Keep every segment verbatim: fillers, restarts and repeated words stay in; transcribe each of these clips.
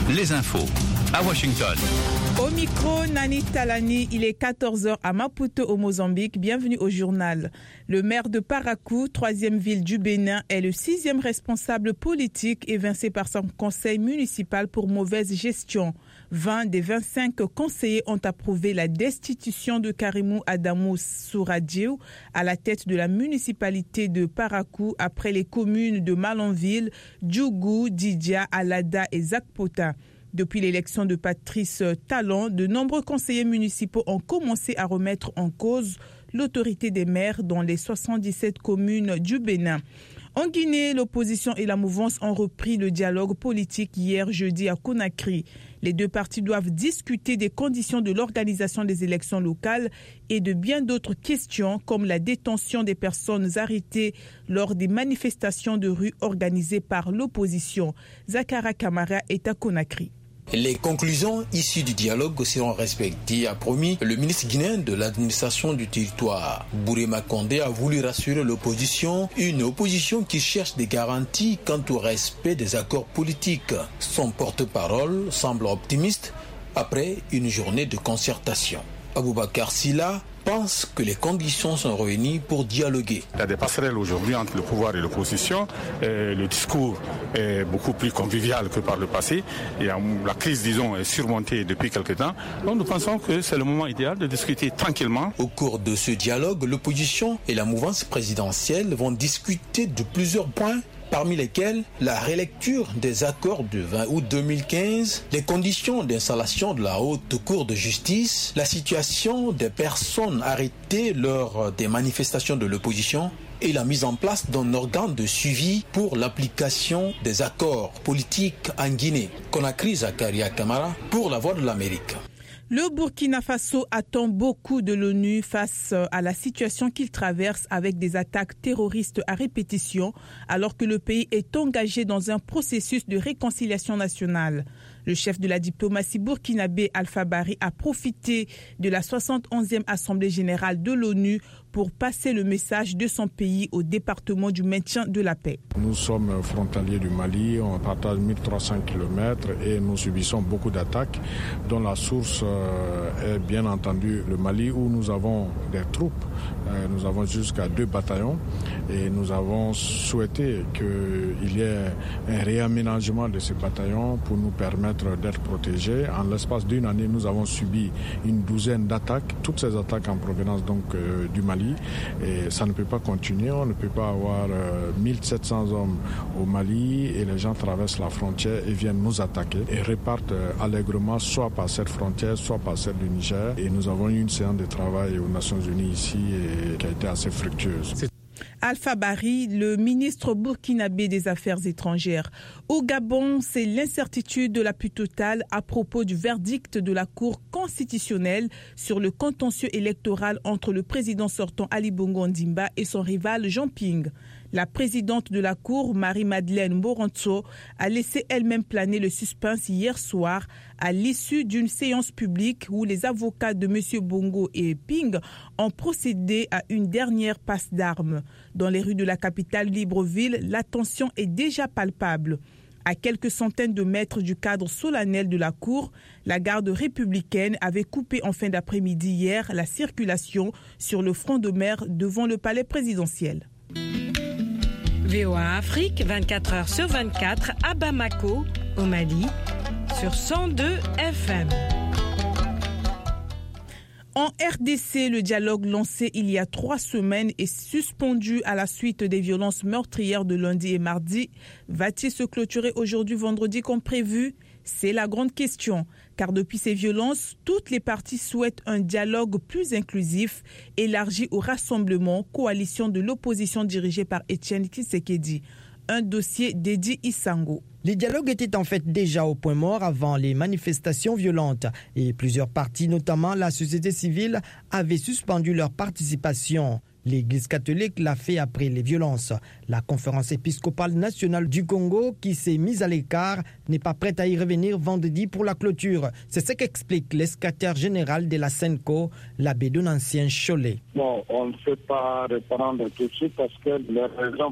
les infos à Washington. Au micro, Nani Talani, il est quatorze heures à Maputo au Mozambique. Bienvenue au journal. Le maire de Parakou, troisième ville du Bénin, est le sixième responsable politique évincé par son conseil municipal pour mauvaise gestion. vingt des vingt-cinq conseillers ont approuvé la destitution de Karimou Adamou Souradiou à la tête de la municipalité de Parakou après les communes de Malanville, Djougou, Didia, Alada et Zakpota. Depuis l'élection de Patrice Talon, de nombreux conseillers municipaux ont commencé à remettre en cause l'autorité des maires dans les soixante-dix-sept communes du Bénin. En Guinée, l'opposition et la mouvance ont repris le dialogue politique hier jeudi à Conakry. Les deux parties doivent discuter des conditions de l'organisation des élections locales et de bien d'autres questions comme la détention des personnes arrêtées lors des manifestations de rue organisées par l'opposition. Zakara Kamara est à Conakry. Les conclusions issues du dialogue seront respectées, a promis le ministre guinéen de l'administration du territoire. Bourema Condé a voulu rassurer l'opposition, une opposition qui cherche des garanties quant au respect des accords politiques. Son porte-parole semble optimiste après une journée de concertation. Aboubakar Silla pense que les conditions sont réunies pour dialoguer. Il y a des passerelles aujourd'hui entre le pouvoir et l'opposition. Et le discours est beaucoup plus convivial que par le passé. Et la crise, disons, est surmontée depuis quelque temps. Donc nous pensons que c'est le moment idéal de discuter tranquillement. Au cours de ce dialogue, l'opposition et la mouvance présidentielle vont discuter de plusieurs points, parmi lesquels la relecture des accords du vingt août deux mille quinze, les conditions d'installation de la haute cour de justice, la situation des personnes arrêtées lors des manifestations de l'opposition et la mise en place d'un organe de suivi pour l'application des accords politiques en Guinée. Conakry, Zakaria Kamara pour la Voix de l'Amérique. Le Burkina Faso attend beaucoup de l'ONU face à la situation qu'il traverse avec des attaques terroristes à répétition, alors que le pays est engagé dans un processus de réconciliation nationale. Le chef de la diplomatie burkinabé Alpha Bari a profité de la soixante et onzième Assemblée générale de l'ONU pour passer le message de son pays au département du maintien de la paix. Nous sommes frontaliers du Mali, on partage mille trois cents kilomètres et nous subissons beaucoup d'attaques dont la source est bien entendu le Mali où nous avons des troupes. Nous avons jusqu'à deux bataillons et nous avons souhaité qu'il y ait un réaménagement de ces bataillons pour nous permettre d'être protégés. En l'espace d'une année, nous avons subi une douzaine d'attaques, toutes ces attaques en provenance donc euh, du Mali. Et ça ne peut pas continuer, on ne peut pas avoir euh, mille sept cents hommes au Mali et les gens traversent la frontière et viennent nous attaquer et repartent euh, allègrement soit par cette frontière, soit par celle du Niger. Et nous avons eu une séance de travail aux Nations Unies ici et qui a été assez fructueuse. Alpha Bari, le ministre burkinabé des Affaires étrangères. Au Gabon, c'est l'incertitude la plus totale à propos du verdict de la Cour constitutionnelle sur le contentieux électoral entre le président sortant Ali Bongo Ondimba et son rival Jean Ping. La présidente de la Cour, Marie-Madeleine Moronto, a laissé elle-même planer le suspense hier soir à l'issue d'une séance publique où les avocats de M. Bongo et Ping ont procédé à une dernière passe d'armes. Dans les rues de la capitale Libreville, la tension est déjà palpable. À quelques centaines de mètres du cadre solennel de la Cour, la garde républicaine avait coupé en fin d'après-midi hier la circulation sur le front de mer devant le palais présidentiel. V O A Afrique, vingt-quatre heures sur vingt-quatre, à Bamako, au Mali, sur cent deux F M. En R D C, le dialogue lancé il y a trois semaines est suspendu à la suite des violences meurtrières de lundi et mardi. Va-t-il se clôturer aujourd'hui, vendredi, comme prévu ? C'est la grande question, car depuis ces violences, toutes les parties souhaitent un dialogue plus inclusif, élargi au rassemblement, coalition de l'opposition dirigée par Etienne Tshisekedi. Un dossier dédié Isango. Les dialogues étaient en fait déjà au point mort avant les manifestations violentes et plusieurs partis, notamment la société civile, avaient suspendu leur participation. L'Église catholique l'a fait après les violences. La conférence épiscopale nationale du Congo, qui s'est mise à l'écart, n'est pas prête à y revenir vendredi pour la clôture. C'est ce qu'explique l'escataire général de la Senco, l'abbé Donancien Cholet. Bon, on ne peut pas répondre tout de suite parce que les raisons pour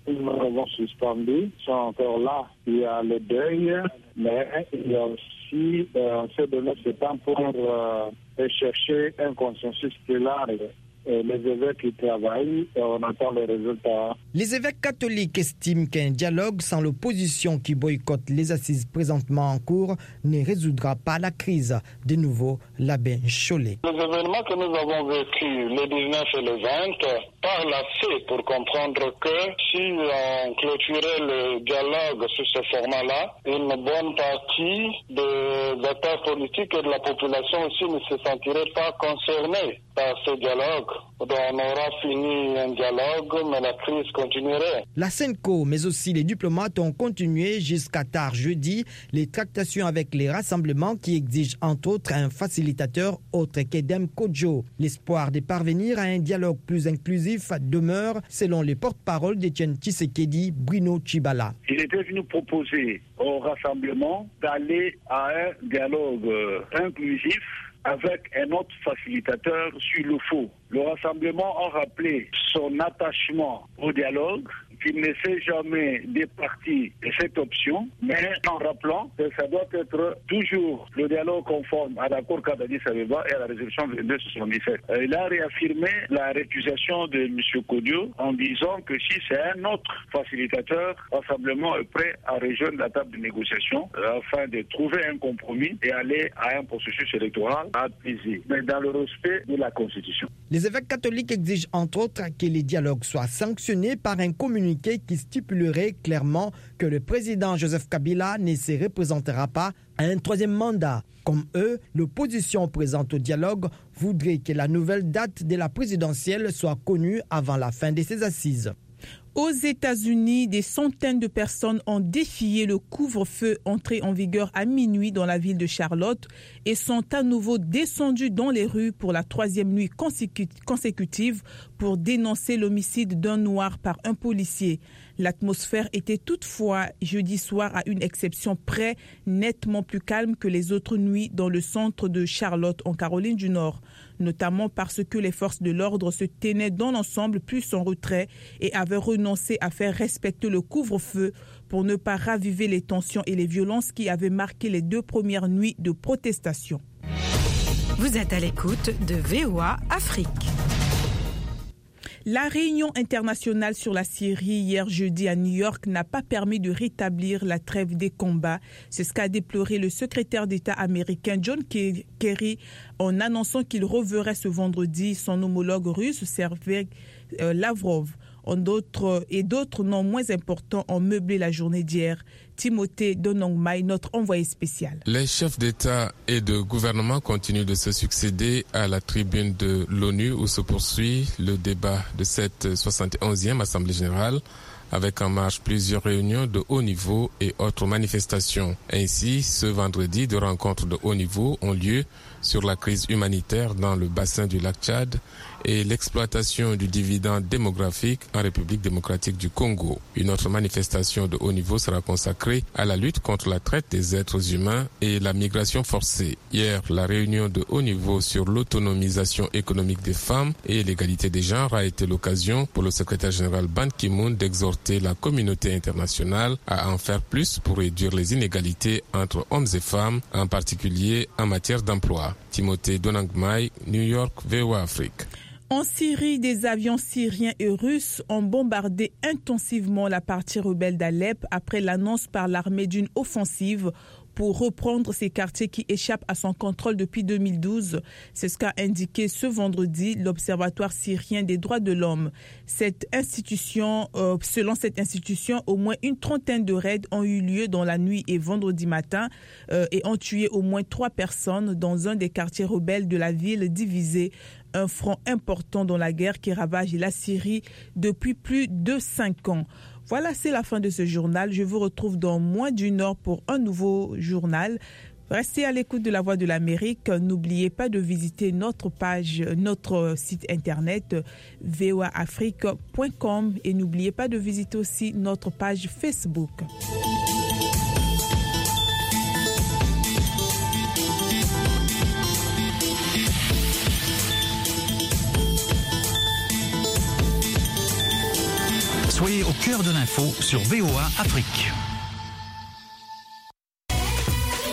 nous avons suspendu sont encore là. Il y a le deuil, mais il y a aussi, euh, on s'est donné ce temps pour euh, chercher un consensus plus large. Et les évêques qui travaillent et on attend les résultats. Les évêques catholiques estiment qu'un dialogue sans l'opposition qui boycotte les assises présentement en cours ne résoudra pas la crise. De nouveau, l'abbé Cholet. Les événements que nous avons vécus le dix-neuf et le vingt parlent assez pour comprendre que si on clôturait le dialogue sur ce format-là, une bonne partie des acteurs politiques et de la population aussi ne se sentirait pas concernée par ce dialogue. Donc on aura fini un dialogue, mais la crise continuerait. La Senco, mais aussi les diplomates ont continué jusqu'à tard jeudi les tractations avec les rassemblements qui exigent entre autres un facilitateur autre qu'Edem Kodjo. L'espoir de parvenir à un dialogue plus inclusif demeure, selon les porte-parole d'Etienne Tshisekedi, Bruno Tshibala. Il était venu proposer au rassemblement d'aller à un dialogue inclusif avec un autre facilitateur sur le faux. Le rassemblement a rappelé son attachement au dialogue, qu'il ne s'est jamais départi de cette option, mais en rappelant que ça doit être toujours le dialogue conforme à l'accord qu'Addis Abeba et à la résolution vingt-deux soixante-dix-sept. Il a réaffirmé la récusation de M. Kodjo en disant que si c'est un autre facilitateur, le rassemblement est prêt à rejoindre la table de négociation afin de trouver un compromis et aller à un processus électoral apaisé, mais dans le respect de la Constitution. Les évêques catholiques exigent entre autres que les dialogues soient sanctionnés par un communiqué qui stipulerait clairement que le président Joseph Kabila ne se représentera pas à un troisième mandat. Comme eux, l'opposition présente au dialogue voudrait que la nouvelle date de la présidentielle soit connue avant la fin de ces assises. Aux États-Unis, des centaines de personnes ont défié le couvre-feu entré en vigueur à minuit dans la ville de Charlotte et sont à nouveau descendus dans les rues pour la troisième nuit consécutive pour dénoncer l'homicide d'un noir par un policier. L'atmosphère était toutefois jeudi soir, à une exception près, nettement plus calme que les autres nuits dans le centre de Charlotte en Caroline du Nord, notamment parce que les forces de l'ordre se tenaient dans l'ensemble plus en retrait et avaient renoncé à faire respecter le couvre-feu pour ne pas raviver les tensions et les violences qui avaient marqué les deux premières nuits de protestation. Vous êtes à l'écoute de V O A Afrique. La réunion internationale sur la Syrie hier jeudi à New York n'a pas permis de rétablir la trêve des combats. C'est ce qu'a déploré le secrétaire d'État américain John Kerry en annonçant qu'il reverrait ce vendredi son homologue russe Sergei Lavrov. En d'autres, et d'autres noms moins importants ont meublé la journée d'hier. Timothée Donongmai, notre envoyé spécial. Les chefs d'État et de gouvernement continuent de se succéder à la tribune de l'ONU où se poursuit le débat de cette soixante et onzième Assemblée générale, avec en marge plusieurs réunions de haut niveau et autres manifestations. Ainsi, ce vendredi, deux rencontres de haut niveau ont lieu sur la crise humanitaire dans le bassin du lac Tchad et l'exploitation du dividende démographique en République démocratique du Congo. Une autre manifestation de haut niveau sera consacrée à la lutte contre la traite des êtres humains et la migration forcée. Hier, la réunion de haut niveau sur l'autonomisation économique des femmes et l'égalité des genres a été l'occasion pour le secrétaire général Ban Ki-moon d'exhorter la communauté internationale à en faire plus pour réduire les inégalités entre hommes et femmes, en particulier en matière d'emploi. Timothée Donangmai, New York, V O A Afrique. En Syrie, des avions syriens et russes ont bombardé intensivement la partie rebelle d'Alep après l'annonce par l'armée d'une offensive pour reprendre ces quartiers qui échappent à son contrôle depuis deux mille douze. C'est ce qu'a indiqué ce vendredi l'Observatoire syrien des droits de l'homme. Cette institution, euh, selon cette institution, au moins une trentaine de raids ont eu lieu dans la nuit et vendredi matin euh, et ont tué au moins trois personnes dans un des quartiers rebelles de la ville divisée. Un front important dans la guerre qui ravage la Syrie depuis plus de cinq ans. Voilà, c'est la fin de ce journal. Je vous retrouve dans moins d'une heure pour un nouveau journal. Restez à l'écoute de la Voix de l'Amérique. N'oubliez pas de visiter notre page, notre site internet v o a afrique point com et n'oubliez pas de visiter aussi notre page Facebook. Soyez au cœur de l'info sur V O A Afrique.